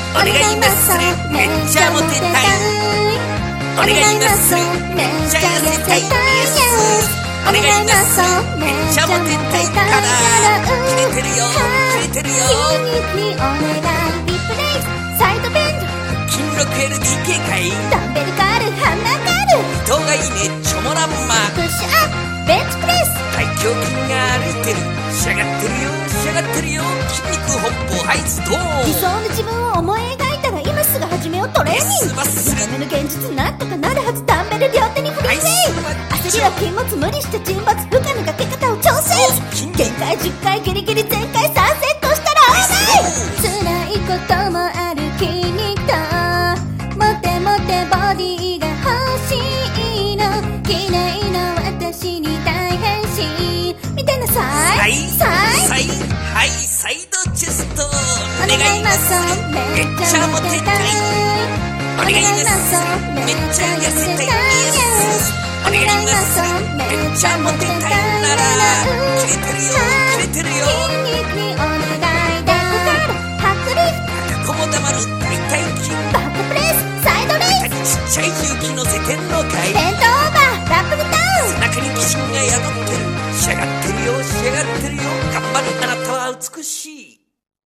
お願いマッスルめっちゃモテたい。お願いマッスルめっちゃ痩せたい。イエス。お願いマッスルめっちゃモテたいから切れてるよ切れてるよ。 筋肉にお願いリプレイスサイドベンド筋力 LDK かい。 ダンベルカールハンマーカール人がいいねチョモランマプッシュアップベンチプレス大胸筋が歩いてる仕上がってるよ仕上がってるよ。筋肉本舗ハイストーン。 理想の自分を思い描いたら今すぐ始めようトレーニング。 マッスル夢の現実なんとかなるはず。ダンベル両手にフリーウェイ焦りは禁物無理して沈没負荷のかけ方を調整。限界10回ギリギリ全開3セットしたらオーライ。辛いこともある筋肉とモテモテボディが欲しいの。綺麗な私に大変身見てなさい。 はいサイドチェストお願いマッソめっちゃモテたい。 お願いマッソめっちゃ痩せたい。お願いマッソめっちゃモテたいなら切れてるよ切れてるよ。 筋肉にお願いダウンカールハックリフここも黙る大腿筋バックプレスサイドレイスちっちゃい重機乗せてんのかい。 ベントオーバーラップルダウン中に鬼神が宿ってる仕上がってるよ仕上がってるよ。頑張るあなたは美しい。